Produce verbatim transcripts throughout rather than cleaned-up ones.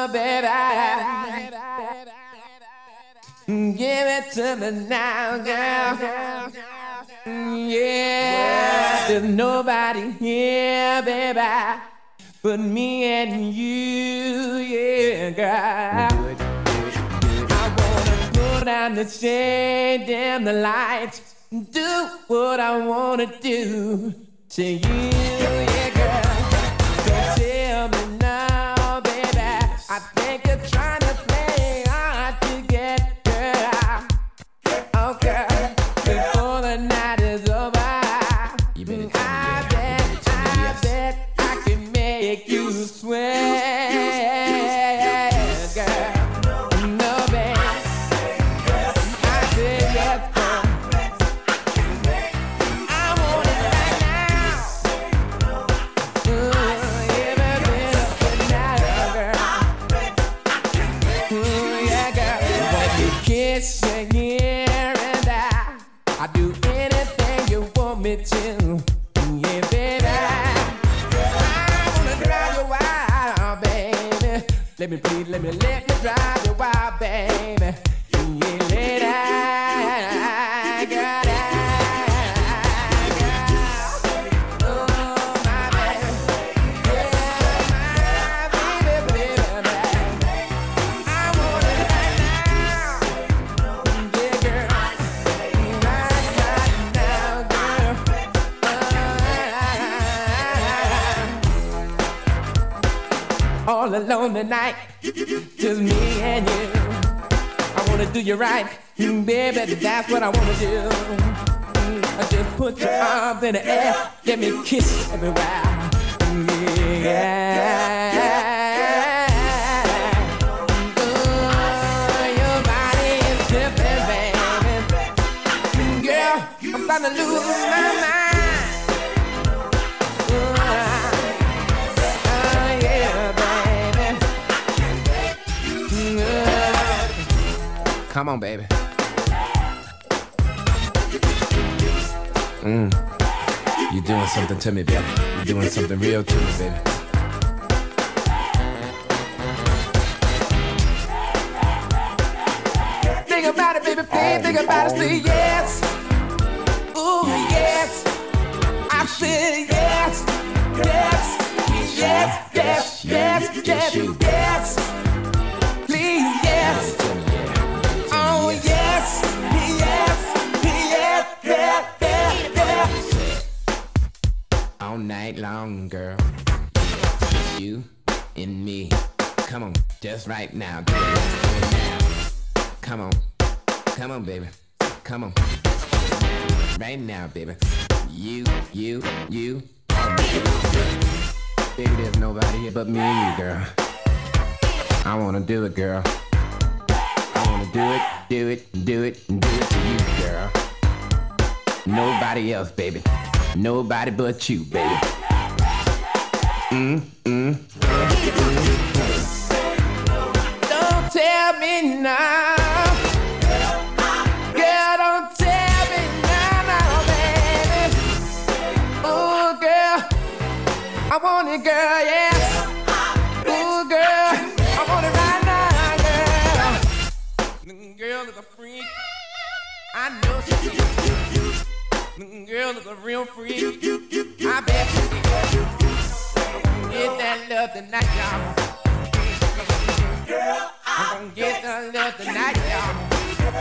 baby. Give it to me now, girl. Yeah, there's nobody here, baby, but me and you, yeah, girl. I wanna put down the shade, dim the lights, do what I wanna do to you, yeah, girl. So tell me now, baby, I think you're trying to play hard to get, girl. Oh, girl, before the night is over, you better tell me, I bet, I bet I can make you sweat, girl. No, baby, I said yes, girl. I want it right now. Ooh, yeah, baby, up and down, girl. Ooh, yeah, girl. When you kiss your ear and I, I do anything you want me to. Yeah, baby, I wanna drive you wild, baby. Let me please, let me, let me drive you wild, baby. Yeah, lady, girl, girl. Oh, my baby, yeah, my baby, baby, baby. I want it right now, yeah, girl. Right, right now, girl. Uh, all alone tonight, just me and you. I wanna do you right, mm, baby, that's what I wanna do. Mm, just put your arms in the air, let me kiss you everywhere. Mm, yeah. Ooh, your body is tipping, baby. Mm, girl, I'm starting to lose my mind. Ooh, oh, yeah, baby. Mm, come on, baby. Mm. You're doing something to me, baby. You're doing something real to me, baby. Think about it, baby, please. Think about it, say yes. Ooh, yes. I said yes. Yes. Yes, yes, yes, yes, yes. Please, yes. Oh, yes. Yes. Yes, yes, yes, yes. All night long, girl. You and me. Come on, just right now. Do it, let's do it now. Come on. Come on, baby. Come on. Right now, baby. You, you, you. Baby, there's nobody here but me and you, girl. I wanna do it, girl. I wanna do it, do it, do it, and do it to you, girl. Nobody else, baby. Nobody but you, baby. Mm, mm. Don't tell me now. Girl, don't tell me now, now, baby. Oh, girl, I want it, girl, yes. Oh, girl, I want it right now, girl. The girl is a freak. I know she is. The girl is a real freak. I bet she is. Get that love tonight, y'all. I'm gonna get that love tonight, y'all.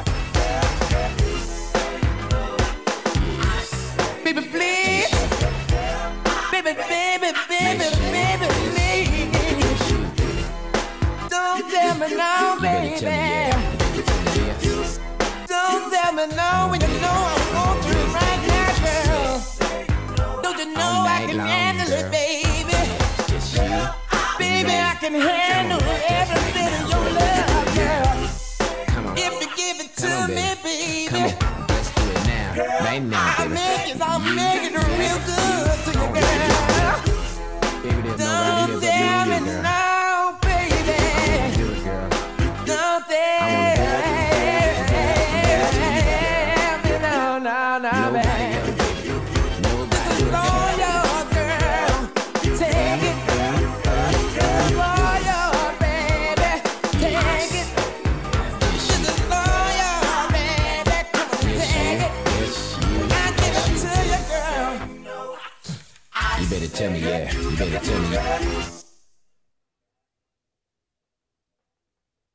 Baby, please. Baby, baby, baby, baby, please. Don't tell me no, baby. Don't tell me no when you know I'm going through it right now, girl. Don't you know I can handle it, baby? Baby, I can handle every bit of your love, girl. If you give it to me, baby. Come on, let's do it now. Right now, baby. I'll make it, I'll make it real good to you, girl. Baby, there's nobody here but me and you, girl. Now, baby. Do it, girl. Don't tell me no, no, no, baby. This is all yours, girl. Take it. It's all yours, baby. You better tell me, yeah. You better tell me.